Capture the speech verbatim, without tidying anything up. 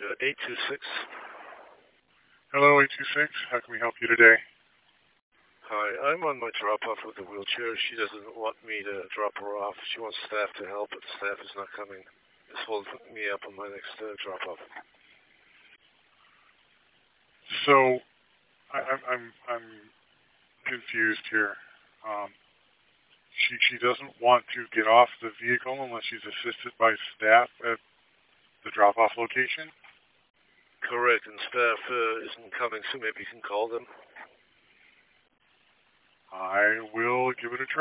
uh, eight two six. Hello, eight two six. How can we help you today? Hi, I'm on my drop-off with a wheelchair. She doesn't want me to drop her off. She wants staff to help, but staff is not coming. This holds me up on my next uh, drop-off. So, I, I'm I'm I'm confused here. Um, she she doesn't want to get off the vehicle unless she's assisted by staff at the drop-off location. Correct, and staff uh, isn't coming, so maybe you can call them. I will give it a try.